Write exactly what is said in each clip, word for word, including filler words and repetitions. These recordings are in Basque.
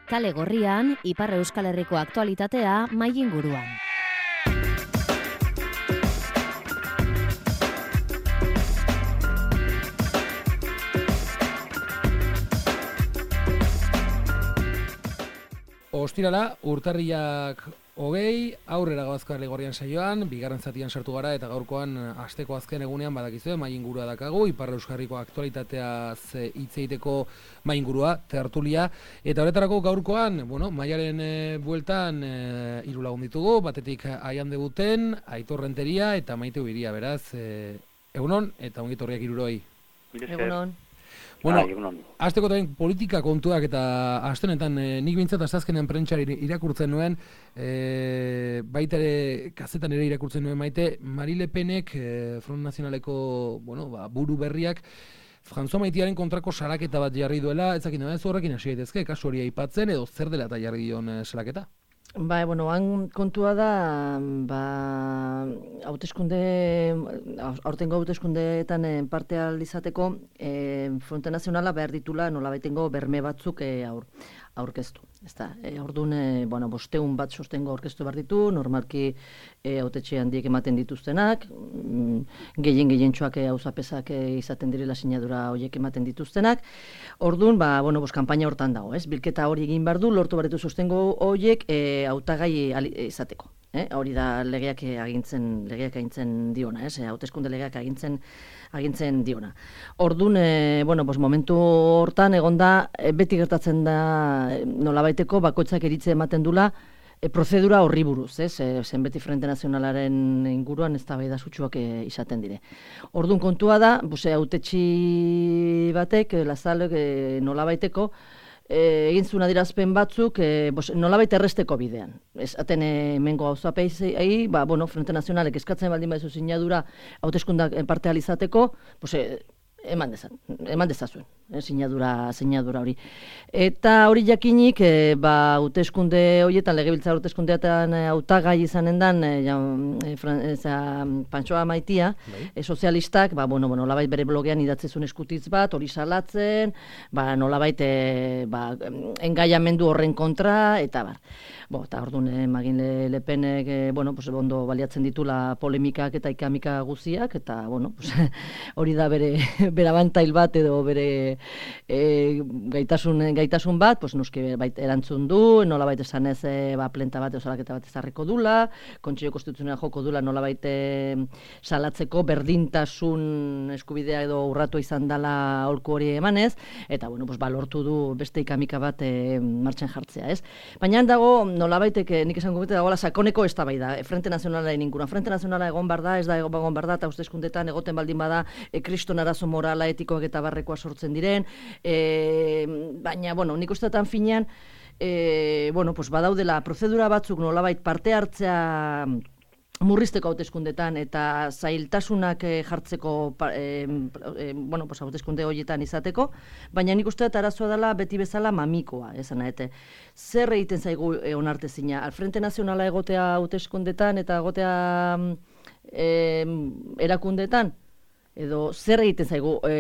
Kale Gorrian, Ipar Euskal Herriko aktualitatea mai inguruan. Ostirala, urtarrilak hogei, aurrera goaz Kale Gorrian saioan, bigarren zatian sartu gara eta gaurkoan asteko azken egunean badakizue mai ingurua dakagu, Ipar Euskal Herriko aktualitateaz hitz egiteko mai ingurua, tertulia, eta horretarako gaurkoan, bueno, maiaren e, bueltan e, hiru lagun ditugu, batetik Aian Debuten, Aitor Renteria eta Maite Ubiria, beraz, e, egunon eta ongitorriak hiruroi. Egunon. Bueno, azteko taien politika kontuak eta aste honetan e, nik bintzat azazkenean prentxari irakurtzen nuen, e, baita ere kazetan ere irakurtzen nuen Maite, Marie Le Penek e, Front Nazionaleko bueno, ba, buru berriak François Maitiaren kontrako salaketa bat jarri duela, ezakit nahi ez horrekin hasi daitezke, kasu hori aipatzen edo zer dela eta jarri dion e, salaketa? Ba, bueno, han kontua da, ba, hauteskunde, aurtengo hauteskundeetan parte izateko, e, Fronte Nazionala behar ditula nolabaitengo berme batzuk e, aur, aurkeztu. Ezta, e, orduan, e, bueno, bosteun bat sostengo aurkeztu behar ditu, normalki e, hautetxe handiek ematen dituztenak, mm, gehien gehientxoak e, hauzapesak e, izaten direla sinadura horiek ematen dituztenak. Orduan, ba, bueno, bos, kanpaina hortan dago, ez? Bilketa hori egin behar du, lortu behar ditu sostengo horiek e, hautagai izateko. Eh? Hori da legeak agintzen, legeak agintzen diona, ez? Hauteskunde legeak agintzen agintzen diona. Orduan, e, bueno, pues momentu hortan egonda e, beti gertatzen da e, nolabaiteko bakoitzak iritzi ematen dula e, prozedura horri buruz, ez? E, zen beti Frente Nazionalaren inguruan eztabaida sutsuak e, izaten dire. Orduan kontua da, buse hautetxi batek, e, lazalek e, nolabaiteko E, egin zuen adierazpen batzuk e, bos, nolabait erresteko bidean. Ez aten hemengo gauzapei, ba, bueno, Frente Nazionalek eskatzen baldin baizu sinadura hauteskundak parte alizateko, pues, e, eman dezan, eman dezazuen, eh, sinadura, sinadura hori. Eta hori jakinik, e, ba, hauteskunde horietan, legebiltzar hauteskundeetan hautagai izanen dan, e, ja, e, Pantsoa Maitia, e, sozialistak, ba, bueno, bueno, nolabait bere blogean idatzezun eskutitz bat, hori salatzen, ba, nolabait e, ba, engaiamendu horren kontra, eta bar. Bo, eta orduan, eh, Magin Le, Le Penek, eh, bueno, pues, ondo baliatzen ditula polemikak eta ikamika guziak, eta, bueno, pues, hori da bere, bere abantail bat edo bere e, gaitasun, gaitasun bat, pues, noski bait erantzun du, nola baita esan ez, e, ba, plenta bat osalaketa bat ezarriko dula, Kontseilu Konstituzionala joko dula nola baita e, salatzeko berdintasun eskubidea edo urratu izan dela holku hori emanez, eta, bueno, pues, ba, lortu du beste ikamika bat e, martxan jartzea, ez? Baina dago, nolabaitek, nik esango bete dagoela sakoneko eztabaida, Frente Nazionalaren inguruan. Frente Nazionala egon behar da, ez da egon behar da, eta hauteskundetan egoten baldin bada e, kriston arazo morala, etikoak eta barrekoa sortzen diren, e, baina, bueno, nik ustetan finean, e, bueno, pues badaudela prozedura batzuk nolabait parte hartzea murrizteko hauteskundetan eta zailtasunak e, jartzeko e, e, bueno, pues, hauteskunde horietan izateko, baina nik uste dut arazoa dela beti bezala mamikoa, esan nahi. Zer egiten zaigu e, onartezina? Frente Nazionala egotea hauteskundetan eta egotea e, erakundetan? Edo zer egiten zaigu e,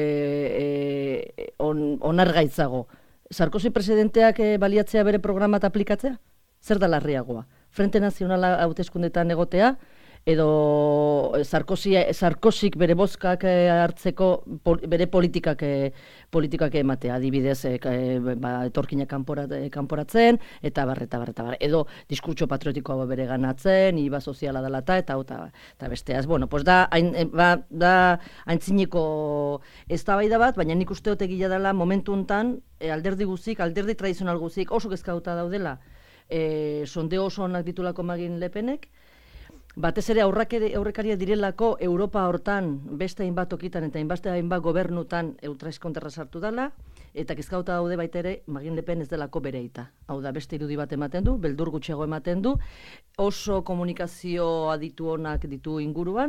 e, on, onargaitzago? Sarkozy presidenteak e, baliatzea bere programat aplikatzea? Zer da larriagoa? Frente Nazionala hauteskundetan egotea, edo Sarkozy, Sarkozyk bere bozkak hartzeko pol, bere politikak, politikak ematea, adibidez e, ba, etorkinak kanporat, kanporatzen, eta bar, eta bar, eta bar. Edo diskurtso patriotikoa bere ganatzen, iba soziala dela eta, eta, eta, eta besteaz. Bueno, pues da, hain, ba, da aintzineko eztabaida bat, baina nik uste dut egila dela momentu hontan e, alderdi guzik, alderdi tradizional guzik oso kezkauta daudela, E, sondeo oso onak ditulako Magin Le Penek, batez ere aurrekaria direlako Europa hortan beste hainbat okitan eta hainbat hainbat gobernutan ultraeskonterra sartu dela, eta kezkauta daude baita ere Magin Le Pen ez delako bereita. Hau da, beste irudi bat ematen du, beldur gutxiago ematen du, oso komunikazio aditu onak ditu inguruan,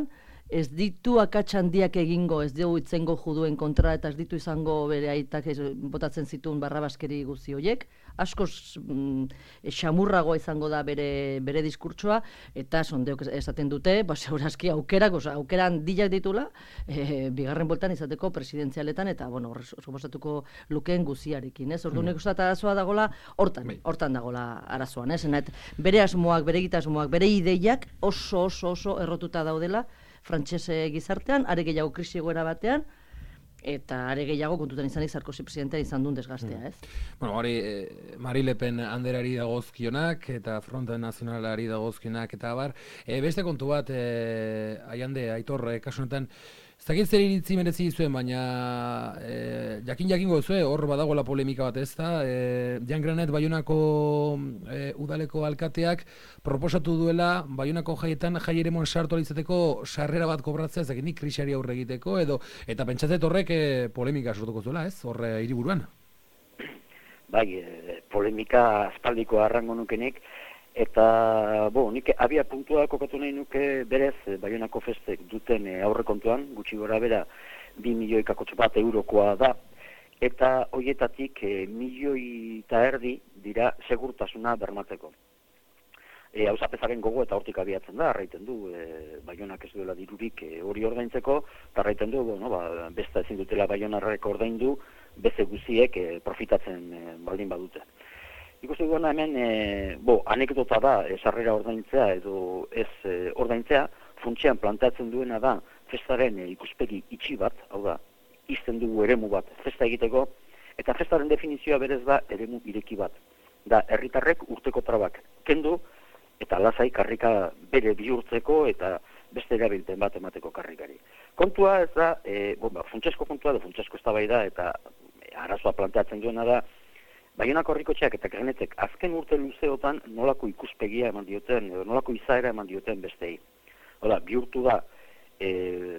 ez ditu akats handiak egingo, ez dugu itzengo juduen kontra, eta ez ditu izango bere aitak ez, botatzen zituen barrabaskeri guzi horiek, askoz mm, xamurragoa izango da bere, bere diskurtsoa, eta sondeok esaten dute, ba, segurazki aukerak, oza, aukeran dilak ditula, e, bigarren boltan izateko presidentzialetan, eta, bueno, suposatuko lukeen guziarekin, ez? Ordu nek uste arazoa dagola, hortan, hortan dagola arazoan, ez? Enet, bere asmoak, bere egitasmoak, bere ideiak oso, oso, oso errotuta daudela, frantsese gizartean, are gehiago krisi egoera batean, eta are gehiago kontutan izanik Sarkozy presidentea izan duen desgastea, ez? Bueno, hori eh, Marie Le Pen anderari dagozkionak, eta Fronte Nazionalari dagozkionak, eta bar, e, beste kontu bat, e, Aiande, Aitor, e, kasu honetan, ez dakit zer iritzi merezi zuen, baina e, jakin jakingo zuen, hor badagoela polemika bat ez da, e, Jan Granet Baionako e, udaleko alkateak proposatu duela Baionako jaietan jai eremon sartu alizateko sarrera bat kobratzea, ez dakit nik krisiari aurre egiteko, edo, eta pentsatzet horrek e, polemika sortuko zuela, ez, horre hiriburuan. Bai, e, polemika aspaldiko arrango nukenik, eta, bo, nik abia puntua kokatu nahi nuke berez, Baionako festek duten aurrekontuan, gutxi gora bera, bi milioi kakotx bat eurokoa da, eta hoietatik e, milioi eta erdi dira segurtasuna bermatzeko. E, hau zapezaren gogo eta hortik abiatzen da, arraiten du, e, Baionak ez duela dirurik e, hori ordaintzeko, eta arraiten du, bueno, ba, besta ezin dutela Baionarrek ordaindu, beste guziek e, profitatzen e, baldin badute. Ikusten duena hemen, e, bo, anekdota da, e, sarrera ordaintzea edo ez e, ordaintzea, funtsean planteatzen duena da festaren e, ikuspegi itxi bat, hau da, izten dugu eremu bat festa egiteko, eta festaren definizioa berez da eremu ireki bat. Da, herritarrek urteko trabak kendu, eta lasai karrika bere bihurtzeko eta beste erabilpen bat emateko karrikari. Kontua ez da, e, bo, ba, funtsesko kontua da, funtsesko eztabaida eta e, arazoa planteatzen duena da, Baionako herrikotxeak eta Granetek azken urte luzeotan nolako ikuspegia eman dioten, edo nolako izaera eman dioten bestei. Hala, bihurtu da, e,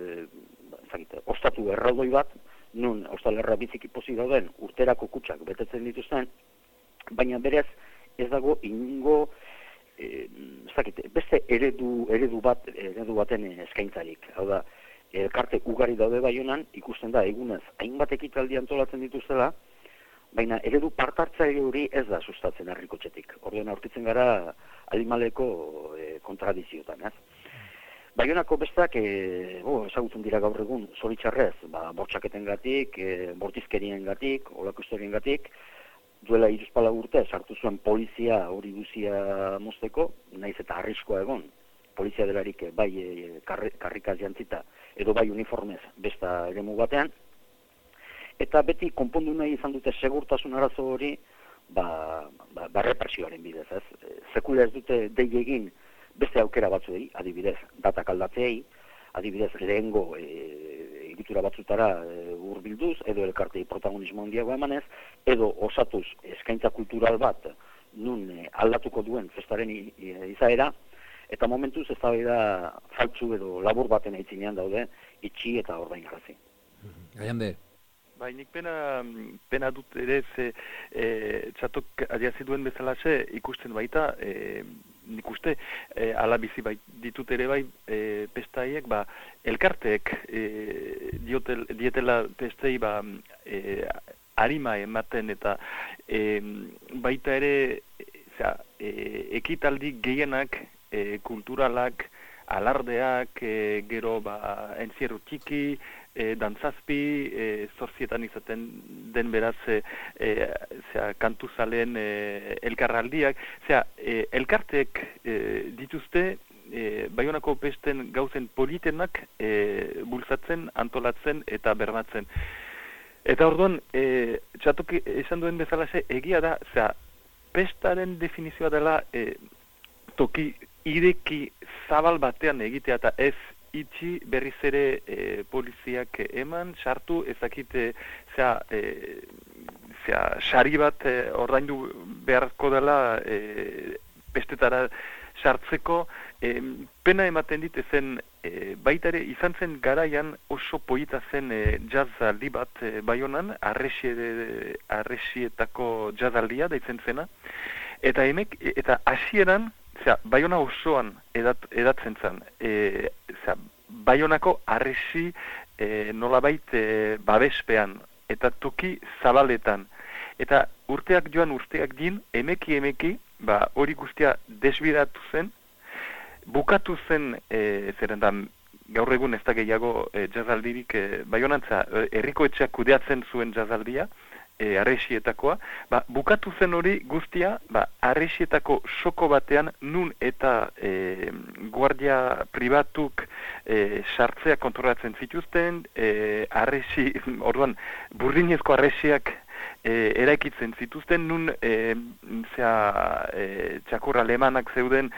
zakite, ostatu erraldoi bat, nun ostalerra biziki pozik dauden urterako kutsak betetzen dituzten, baina berez ez dago ingo, e, zakite, beste eredu, eredu bat, eredu baten eskaintzarik. Hau da, elkarte ugari daude Baionan, ikusten da egunez hainbat ekitaldi antolatzen dituztela, baina eredu partartzaile hori ez da sustatzen herrikotxetik. Orduan aurkitzen gara animaleko e, kontradiziotan, ez? Baionako bestak, e, bo, ezagutzen dira gaur egun, zoritxarrez, ba, bortxaketengatik, e, bortizkeriengatik, olako historiengatik, duela hiruzpala urte sartu zuen polizia hori guzia mozteko, naiz eta arriskoa egon, polizia delarik bai e, karrikaz jantzita, edo bai uniformez besta eremu batean, eta beti konpondu nahi izan dute segurtasun arazo hori, ba, ba, ba represioaren bidez, ez? Sekula ez dute dei egin beste aukera batzuei, adibidez, datak aldatzeei, adibidez, lehengo e, egitura batzutara e, hurbilduz, edo elkartei protagonismo handiago emanez, edo osatuz eskaintza kultural bat nun e, aldatuko duen festaren izaera, eta momentuz ez da faltsu edo labur baten aitzinean daude, itxi eta ordainarazi. Aiande. Bai, nik pena, pena dut ere ze e, txatok adiazi duen bezalaxe ikusten baita, e, nik uste, e, ala bizi bai, ditut ere bai e, pestaiek, ba, elkarteek e, diotel, dietela pestei ba, e, harima ematen eta e, baita ere zera, e, ekitaldi gehienak e, kulturalak, alardeak, e, gero ba, entzierro txiki, E, dantzazpi, e, zorzietan izaten den beraz e, e, zera, kantuzalen e, elkarraldiak. Zera, e, elkarteek e, dituzte e, Baionako pesten gauzen politenak e, bultzatzen, antolatzen eta bermatzen. Eta orduan, e, txatok esan duen bezalaxe, egia da, zera, pestaren definizioa dela e, toki ireki zabal batean egitea eta ez itxi berriz ere e, poliziak eman, sartu, ezakite zera, e, zera, sari bat e, ordaindu beharko dela e, pestetara sartzeko, e, pena ematen dit ezen e, baita ere izan zen garaian oso polita zen e, jazzaldi bat e, Baionan, arresie, arresietako jazzaldia daitzen zena, eta emek, eta hasieran Zera, Baiona osoan edat, edatzen zen, e, zera, Baionako harresi e, nolabait e, babespean, eta toki zabaletan. Eta urteak joan urteak din, emeki emeki, ba, hori guztia desbidatu zen, bukatu zen, e, zeren da, gaur egun ez da gehiago e, jazaldirik, e, Baionantza, herriko etxeak kudeatzen zuen jazaldia, e, arresietakoa, ba, bukatu zen hori guztia, ba, arresietako soko batean, nun eta e, guardia pribatuk e, sartzea kontrolatzen zituzten, e, arresi, orduan, burdinezko arresiak, E, eraikitzen zituzten, nun e, zea, e, txakur alemanak zeuden,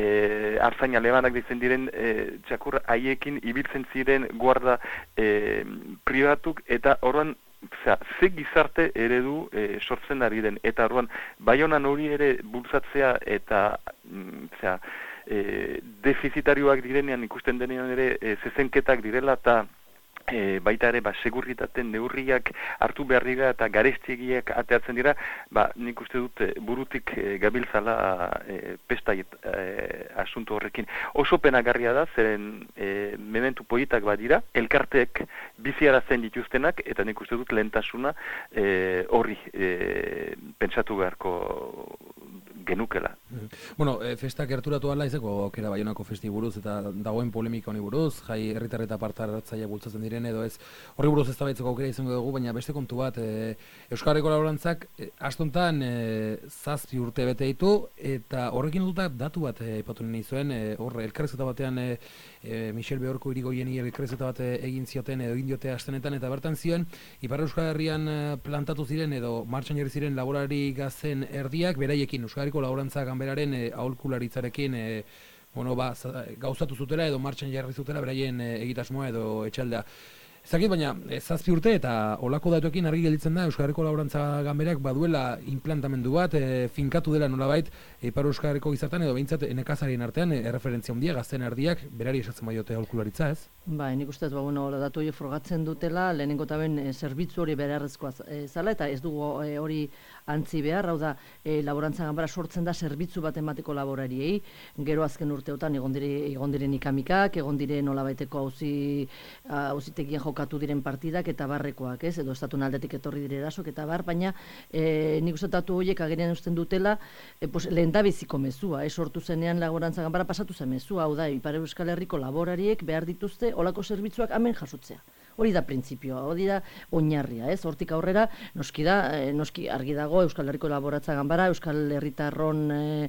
e, arzain alemanak ditzen diren, e, txakur haiekin ibiltzen ziren guarda e, pribatuk, eta orduan, zea, ze gizarte eredu e, sortzen ari den, eta orduan, Baionan hori ere bultzatzea, eta zea, e, defizitarioak direnean, ikusten denean ere, e, zezenketak direla, eta E, baita ere, ba, segurritaten neurriak hartu behar dira eta garestiegiak ateatzen dira, ba, nik uste dut e, burutik e, gabiltzala e, pesta e, asunto horrekin. Oso penagarria da, zeren e, mementu politak badira, elkarteek biziarazten dituztenak, eta nik uste dut lehentasuna e, horri e, pentsatu beharko genukela. Bueno, e, festak gerturatu ala izeko aukera Baionako festi buruz eta dagoen polemika honi buruz, jai herritar eta parte hartzaile bultzatzen diren edo ez horri buruz eztabaidatzeko aukera izango dugu, baina beste kontu bat, e, Euskal Herriko Laborantzak e, astontan e, zazpi urte bete ditu eta horrekin duta datu bat aipatu nahi zuen, e, hor elkarrizketa batean e, e, Michel Beorko irigoieni elkarrizketa bat egin zioten edo egin diote astenetan eta bertan zioen Ipar Euskal Herrian plantatu ziren edo martxan jarri ziren laborari gazen erdiak beraiekin Euskal Herriko Laborantza ganberaren e, aholkularitzarekin e, bueno, ba, gauzatu zutela edo martxan jarri zutela beraien e, egitasmoa edo etxaldea. Ezakit, baina zazpi urte eta olako datuekin argi gelditzen da Euskal Herriko Laborantza ganberak baduela implantamendu bat, e, finkatu dela nolabait Ipar Euskal Herriko gizartean edo behintzat nekazarien artean e, erreferentzia handia gazten erdiak berari esatzen baiote aholkularitza, ez? Bai, nik uste, ba, bueno, datu hori frogatzen dutela, lehenengo eta ben e, zerbitzu hori beharrezkoa e, zala, eta ez dugu e, hori antzi behar, hau da, e, laborantza ganbara sortzen da zerbitzu bat emateko laborariei, gero azken urteotan egon dire, egon diren ikamikak, egon diren nolabaiteko auzi auzitegien jokatu diren partidak eta barrekoak, ez, edo estatun aldetik etorri dire erasok eta bar, baina e, nik uste datu horiek agerian usten dutela, e, pues, lehendabiziko mezua, ez, sortu zenean laborantza ganbara pasatu zen mezua, hau da, Ipar Euskal Herriko laborariek behar dituzte olako zerbitzuak hemen jasotzea. Hori da printzipioa, hori da oinarria, ez? Hortik aurrera, noski da, eh, noski argi dago Euskal Herriko Laboratza Ganbara, Euskal Herritarron eh,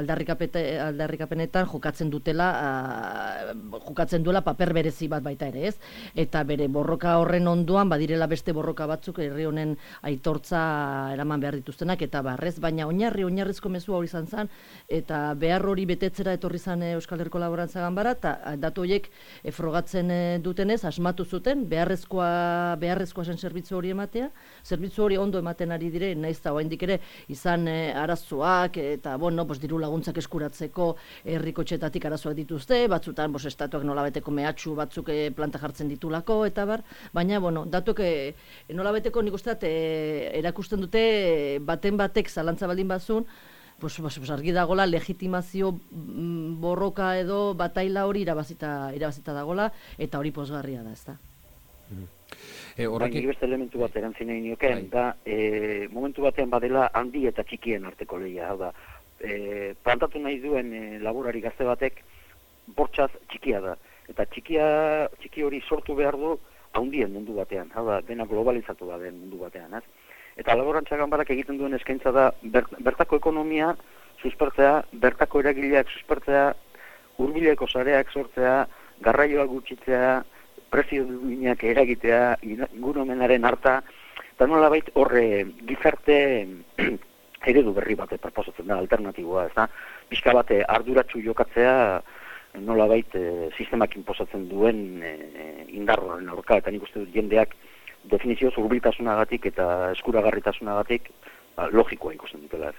aldarrikapenetan jokatzen dutela, a, jokatzen duela paper berezi bat baita ere, ez? Eta bere borroka horren ondoan badirela beste borroka batzuk herri honen aitortza eraman behar dituztenak eta barrez, baina oinarri oinarrizko mezua hori izan zen eta behar hori betetzera etorri zen Euskal Herriko Laborantza Ganbara eta datu horiek e, frogatzen e, dutenez asmatu zuten beharrezkoa beharrezkoa zen zerbitzu hori ematea, zerbitzu hori ondo ematen ari dire, naiz eta oraindik ere izan e, arazoak eta bueno, pues diru laguntzak eskuratzeko herrikotxetatik arazoak dituzte, batzutan bos estatuak nolabeteko mehatxu batzuk e, planta jartzen ditulako eta bar, baina bueno, datuek e, nolabeteko nik uste e, erakusten dute e, baten batek zalantza baldin bazun, Pues, pues, pues argi dagola legitimazio borroka edo bataila hori irabazita, irabazita dagola eta hori posgarria da, ezta. E, horrek... Baina beste elementu bat erantzin egin nioken, da e, momentu batean badela handi eta txikien arteko lehia, hau da, e, plantatu nahi duen e, laborari gazte batek bortxaz txikia da, eta txikia, txiki hori sortu behar du handien mundu batean, hau da, dena globalizatu da den mundu batean, ez? Eta laborantza ganbarak egiten duen eskaintza da bertako ekonomia suspertzea, bertako eragileak suspertzea, hurbileko sareak sortzea, garraioa gutxitzea, prezio duinak eragitea, ingurumenaren harta, eta nolabait horre gizarte eredu berri bate proposatzen da, alternatiboa, ez da? Pixka bate arduratsu jokatzea nolabait e, sistemak inposatzen duen e, indar horren aurka, eta nik uste dut jendeak definizioz hurbiltasunagatik eta eskuragarritasunagatik ba, logikoa ikusten dutela.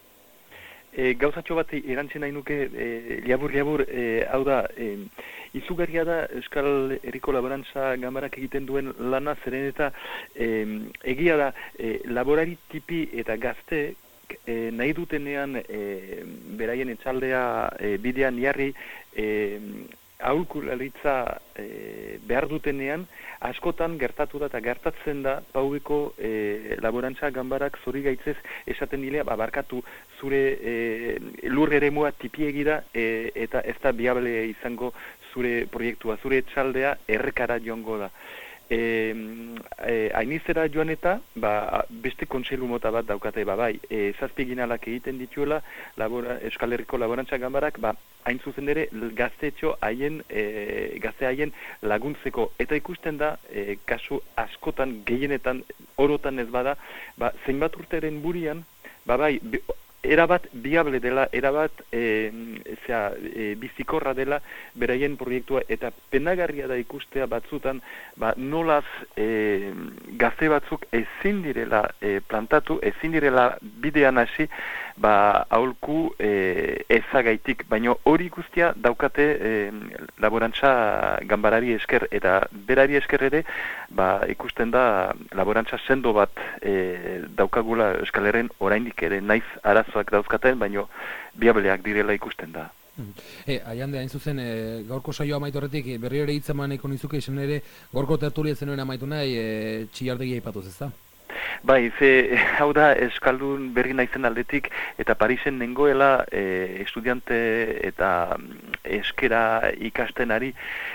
E, gauzatxo bat erantzen nahi nuke, e, liabur-liabur, e, hau da, e, izugarria da Euskal Herriko Laborantza Ganbarak egiten duen lana, zeren eta e, egia da, e, laborari tipi eta gazte e, nahi dutenean e, beraien etxaldea e, bidean jarri, e, aholkularitza e, behar dutenean, askotan gertatu da eta gertatzen da paubeko e, laborantza ganbarak zori gaitzez esaten dilea, babarkatu zure e, lur eremua tipiegira e, eta ez da biable izango zure proiektua, zure txaldea errekara joango da. E, e, ainizera joan eta ba, beste kontseilu mota bat daukate, ba, bai, e, zazpiginalak egiten dituela labora, Euskal Herriko laborantza ganbarak, ba, hain zuzen ere gaztetxo haien, e, gazte haien laguntzeko, eta ikusten da e, kasu askotan, gehienetan, orotan ez bada, ba, zeinbat urteren burian, ba, bai, bi, erabat biable dela, erabat e, zera, e, bizikorra dela beraien proiektua, eta penagarria da ikustea batzutan, ba, nolaz e, gazte batzuk ezin direla e, plantatu, ezin direla bidean hasi, ba, aholku e, ezagaitik, baino hori guztia daukate e, laborantza ganbarari esker, eta berari esker ere, ba, ikusten da laborantza sendo bat e, daukagula Euskal Herren oraindik ere, naiz arazoak dauzkaten, baino biableak direla ikusten da. E, Aiande, hain zuzen, e, gaurko saioa amaitu horretik, e, berri ere hitza maneko nizuke izan ere, gaurko tertulia zenuen amaitu nahi, e, txillardegia aipatuz, ez da? Bai, ze, hau da, Euskaldun berri naizen aldetik, eta Parisen nengoela e, estudiante eta eskera ikasten ari,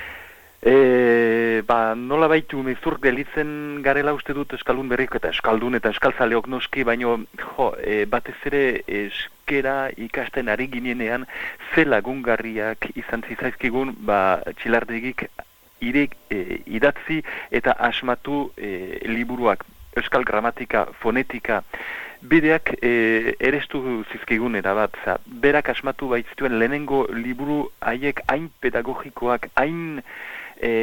e, ba, nola baitu mezur gelitzen garela uste dut Euskaldun berrik, eta Euskaldun eta Euskaltzaleok noski, baino, jo, e, batez ere eskera ikasten ari ginenean, ze lagungarriak izan zizaizkigun, ba, txilardegik irek, e, idatzi eta asmatu e, liburuak. Euskal gramatika, fonetika, bideak e, erestu zizkigun erabat. Berak asmatu baitzituen lehenengo liburu haiek hain pedagogikoak, hain e,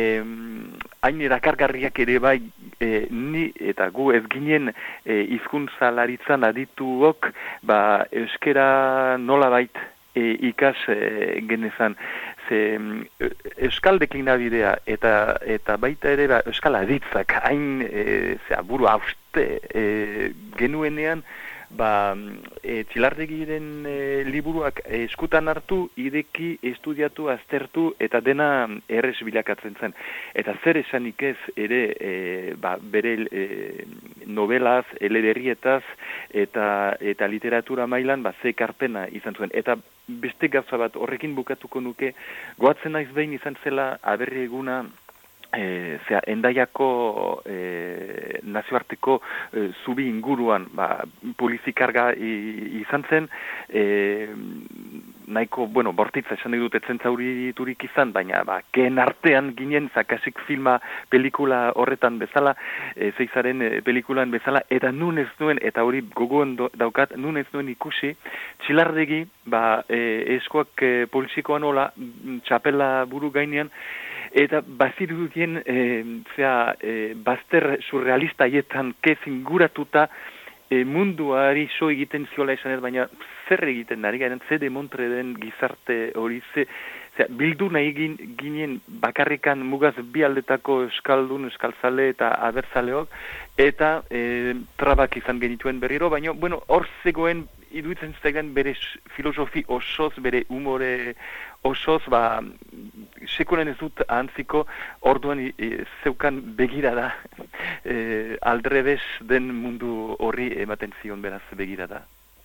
hain erakargarriak ere bai, e, ni eta gu ez ginen e, hizkuntzalaritzan adituok, ba, euskera nolabait e, ikas e, genezan. Ze, euskal deklinabidea eta eta baita ere ba, euskal aditzak hain e, zera, buru hauste e, genuenean, ba, e, txilardegiren e, liburuak e, eskutan hartu, ideki, estudiatu, aztertu eta dena errez bilakatzen zen. Eta zer esanik ez ere e, ba, bere e, novelaz, elederrietaz eta, eta literatura mailan ba, ze ekarpena izan zuen. Eta beste gauza bat horrekin bukatuko nuke, goatzen naiz behin izan zela aberri eguna, E, zera, Endaiako e, nazioarteko e, zubi inguruan ba, polizikarga izan zen, e, nahiko, bueno, bortitza esan dut etzen zauriturik izan, baina ba, keen artean ginen, zakasik filma pelikula horretan bezala, e, zeizaren e, pelikulan bezala, eta nun ez nuen, eta hori gogoan do, daukat, nun ez nuen ikusi, txilardegi, ba, e, eskoak e, polizikoan hola, txapela buru gainean, eta bazirudien e, zera, e, bazter surrealista haietan kez inguratuta e, munduari so egiten ziola esan ez, baina zer egiten ari garen, ze demontre den gizarte hori, ze, zera, bildu nahi ginen bakarrikan mugaz bi aldetako euskaldun, euskaltzale eta abertzaleok, eta e, trabak izan genituen berriro, baina, bueno, hor zegoen iduitzen zegoen bere filosofi osoz, bere humore osoz, ba, sekulen ez dut ahantziko, orduan e, zeukan begirada, e, aldrebes den mundu horri ematen zion beraz begirada.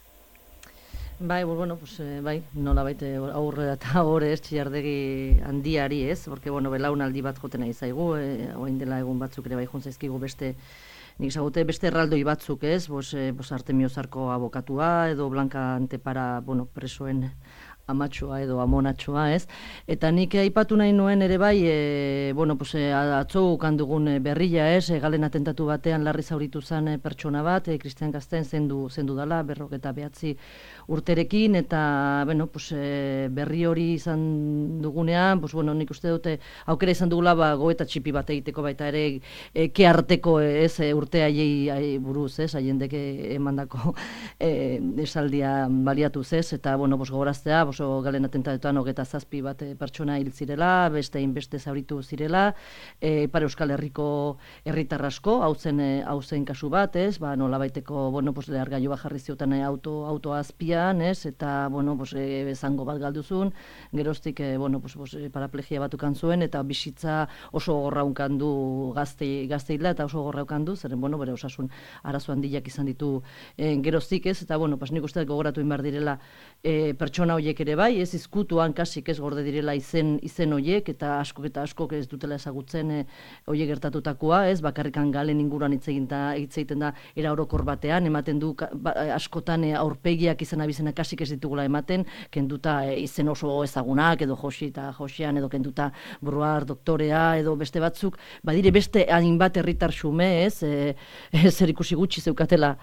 Bai, bueno, pues, eh, bai, nola baite aurre eta horre ez txilardegi handiari ez, porque, bueno, belaunaldi bat joten nahi zaigu, eh, oain dela egun batzuk ere bai jontzaizkigu beste, nik zagute beste erraldoi batzuk ez, bos, eh, bos Artemio Zarko abokatua, edo Blanca Antepara, bueno, presoen amatxoa edo amonatxoa, ez? Eta nik aipatu nahi nuen ere bai, e, bueno, pues, e, atzo ukandugun berria, ez? E, galen atentatu batean larri zauritu zen e, pertsona bat, e, Kristian Gazten zendu, zendu dala, berroketa behatzi urterekin, eta, bueno, pues, e, berri hori izan dugunean, pues, bueno, nik uste dute aukera izan dugula, ba, goeta txipi bat egiteko baita ere, e, ke arteko, ez, e, urte haiei buruz, ez? Haiendeke emandako e, esaldia baliatuz, ez? Eta, bueno, pues, gogoraztea, oso galen atentatuetan hogeta zazpi bat pertsona hil zirela, beste inbeste zauritu zirela, e, Ipar Euskal Herriko herritar asko, hau zen, hau zen kasu bat, ez, ba, nolabaiteko, bueno, pues, lehergailua jarri zioten auto, auto azpian, ez, eta, bueno, pues, e, zango bat galduzun, geroztik, e, bueno, pues, pues, paraplegia bat ukan zuen, eta bizitza oso gorraunkan du gazte, gazteila, eta oso gorraukan du, zeren, bueno, bere osasun arazo handiak izan ditu e, geroztik, ez, eta, bueno, pas, nik uste gogoratu inbar direla e, pertsona horiek ere bai, ez, izkutuan kasik ez gorde direla izen, izen horiek, eta askok eta askok ez dutela ezagutzen e, horiek gertatutakoa, ez, bakarrikan galen inguruan hitz egiten da era orokor batean, ematen du ba, askotan e, aurpegiak izan abizena kasik ez ditugula ematen, kenduta e, izen oso ezagunak, edo Josi eta Josian, edo kenduta Bruar, doktorea, edo beste batzuk, badire beste hainbat herritar xume, ez, e, e, zer ikusi gutxi zeukatela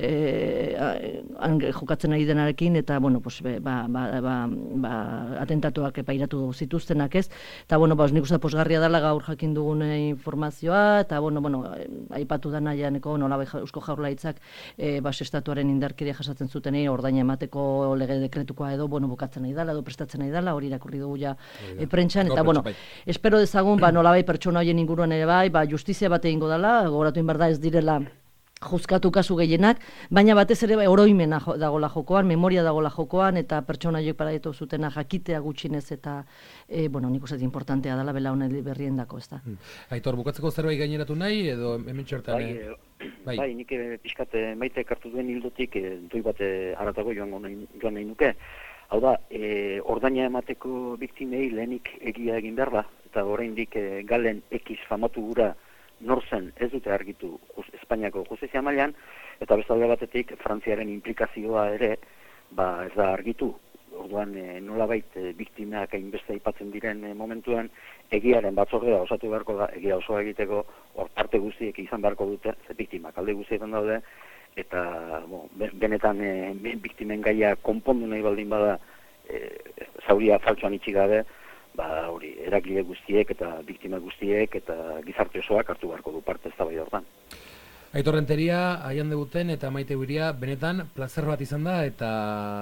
e, a, jokatzen ari denarekin, eta, bueno, pues, be, ba, ba, ba, ba, atentatuak epairatu zituztenak, ez, eta, bueno, ba, nik uste posgarria dela gaur jakin dugun informazioa, eta, bueno, bueno, aipatu da nahianeko nolabai Eusko Jaurlaritzak e, ba, estatuaren indarkeria jasatzen zutenei ordaina emateko lege dekretukoa edo, bueno, bukatzen nahi dela, edo prestatzen nahi dela, hori irakurri dugu ja e, prentxan, eta, bueno, espero dezagun, ba, nolabai pertsona horien inguruan ere bai, ba, justizia bat egingo dela, gogoratu inbar da ez direla juzkatu kasu gehienak, baina batez ere oroimena dagola jokoan, memoria dagola jokoan, eta pertsona horiek paradetu zutena jakitea gutxinez, eta, e, bueno, nik uste importantea dela belaunaldi berrien dako, ez da. Hmm. Aitor, bukatzeko zerbait gaineratu nahi, edo hemen txertan? Bai, e, bai. bai, nik pixkat maite kartu duen hildotik, e, doi bat haratago joan nahi, joan nahi nuke. Hau da, e, ordaina emateko biktimei lehenik egia egin behar da, eta oraindik e, galen ekiz famatu gura nor zen ez dute argitu just, Espainiako justizia mailan, eta bestalde batetik Frantziaren implikazioa ere ba, ez da argitu. Orduan e, nolabait e, biktimeak hainbeste aipatzen diren e, momentuan egiaren batzordea osatu beharko da, egia osoa egiteko hor parte guztiek izan beharko dute, ze biktimak alde guztietan daude, eta bo, benetan e, biktimen gaia konpondu nahi baldin bada e, zauria faltsuan itxi gabe, ba hori, eragile guztiek eta biktima guztiek eta gizarte osoak hartu beharko du parte eztabaida hortan. Aitor Renteria, Aian Debuten eta Maite Uiria, benetan plazer bat izan da, eta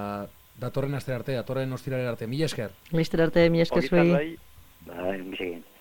datorren astera arte, datorren ostiralera arte. Mila esker. Mila esker arte, mila esker zuei. Bai, mila esker.